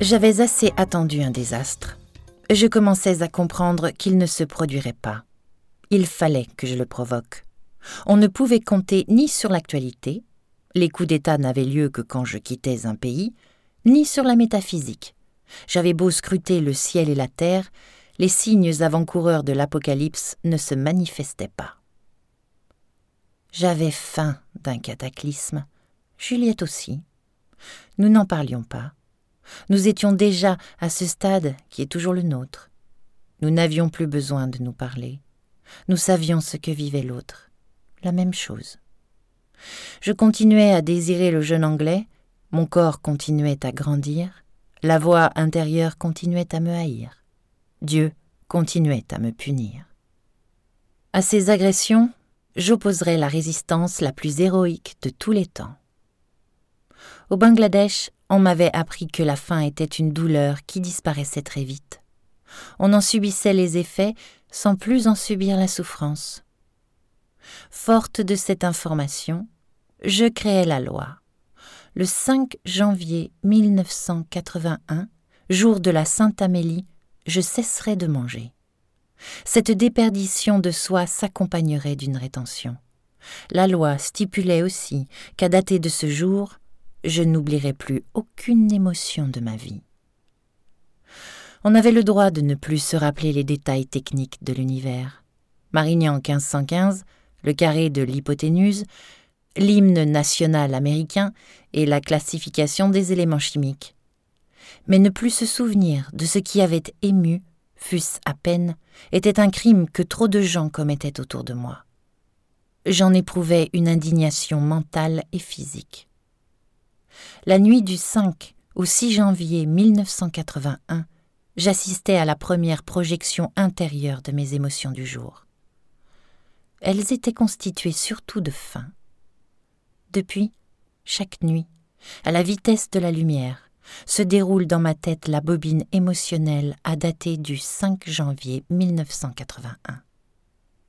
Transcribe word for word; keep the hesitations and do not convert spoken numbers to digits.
J'avais assez attendu un désastre. Je commençais à comprendre qu'il ne se produirait pas. Il fallait que je le provoque. On ne pouvait compter ni sur l'actualité, les coups d'État n'avaient lieu que quand je quittais un pays, ni sur la métaphysique. J'avais beau scruter le ciel et la terre, les signes avant-coureurs de l'apocalypse ne se manifestaient pas. J'avais faim d'un cataclysme, Juliette aussi. Nous n'en parlions pas. Nous étions déjà à ce stade qui est toujours le nôtre. Nous n'avions plus besoin de nous parler. Nous savions ce que vivait l'autre. La même chose. Je continuais à désirer le jeune Anglais, mon corps continuait à grandir, la voix intérieure continuait à me haïr. Dieu continuait à me punir. À ces agressions, j'opposerais la résistance la plus héroïque de tous les temps. Au Bangladesh, on m'avait appris que la faim était une douleur qui disparaissait très vite. On en subissait les effets sans plus en subir la souffrance. Forte de cette information, je créai la loi. Le cinq janvier mille neuf cent quatre-vingt-un, jour de la Sainte Amélie, je cesserai de manger. Cette déperdition de soi s'accompagnerait d'une rétention. La loi stipulait aussi qu'à dater de ce jour, je n'oublierai plus aucune émotion de ma vie. On avait le droit de ne plus se rappeler les détails techniques de l'univers. Marignan quinze cent quinze, le carré de l'hypoténuse, l'hymne national américain et la classification des éléments chimiques. Mais ne plus se souvenir de ce qui avait ému, fût-ce à peine, était un crime que trop de gens commettaient autour de moi. J'en éprouvais une indignation mentale et physique. La nuit du cinq au six janvier mille neuf cent quatre-vingt-un, j'assistais à la première projection intérieure de mes émotions du jour. Elles étaient constituées surtout de faim. Depuis, chaque nuit, à la vitesse de la lumière, se déroule dans ma tête la bobine émotionnelle à dater du cinq janvier mille neuf cent quatre-vingt-un.